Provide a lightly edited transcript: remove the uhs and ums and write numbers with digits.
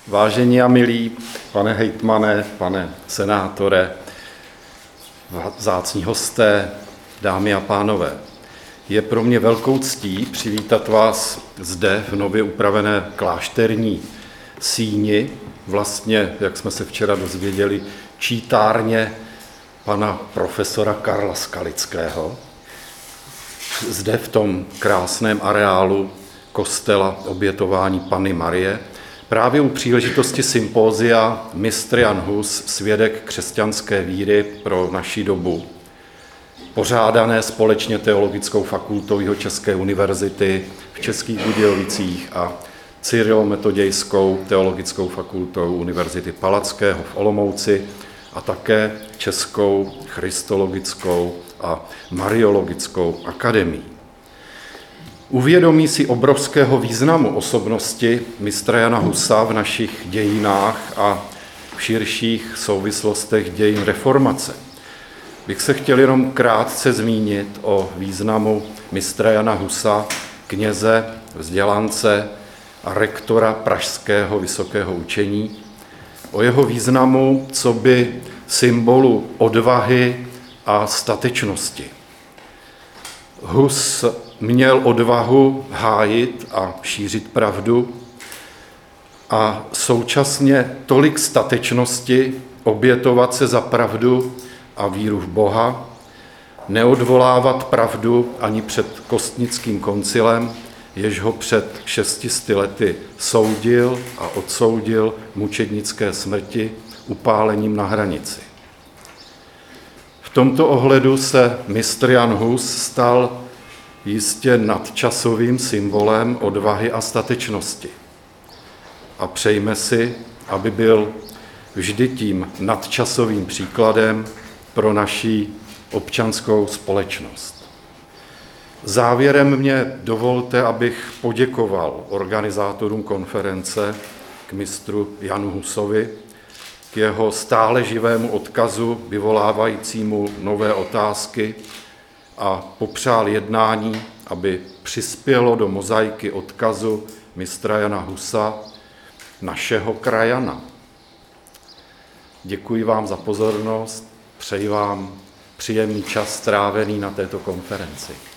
Vážení a milí, pane hejtmane, pane senátore, vzácní hosté, dámy a pánové, je pro mě velkou ctí přivítat vás zde v nově upravené klášterní síni, vlastně, jak jsme se včera dozvěděli, čítárně pana profesora Karla Skalického, zde v tom krásném areálu kostela Obětování Panny Marie, právě u příležitosti sympózia Mistr Jan Hus, svědek křesťanské víry pro naši dobu, pořádané společně Teologickou fakultou Jihočeské univerzity v Českých Budějovicích a Cyrilo-metodějskou teologickou fakultou Univerzity Palackého v Olomouci a také Českou christologickou a mariologickou akademií. Uvědomí si obrovského významu osobnosti mistra Jana Husa v našich dějinách a v širších souvislostech dějin reformace. Bych se chtěl jenom krátce zmínit o významu mistra Jana Husa, kněze, vzdělance a rektora Pražského vysokého učení, o jeho významu coby symbolu odvahy a statečnosti. Hus měl odvahu hájit a šířit pravdu a současně tolik statečnosti obětovat se za pravdu a víru v Boha, neodvolávat pravdu ani před Kostnickým koncilem, jež ho před 600 lety soudil a odsoudil mučednické smrti upálením na hranici. V tomto ohledu se mistr Jan Hus stal jistě nadčasovým symbolem odvahy a statečnosti. A přejme si, aby byl vždy tím nadčasovým příkladem pro naši občanskou společnost. Závěrem mě dovolte, abych poděkoval organizátorům konference k mistru Janu Husovi, k jeho stále živému odkazu, vyvolávajícímu nové otázky, a popřál jednání, aby přispělo do mozaiky odkazu mistra Jana Husa, našeho krajana. Děkuji vám za pozornost, přeji vám příjemný čas strávený na této konferenci.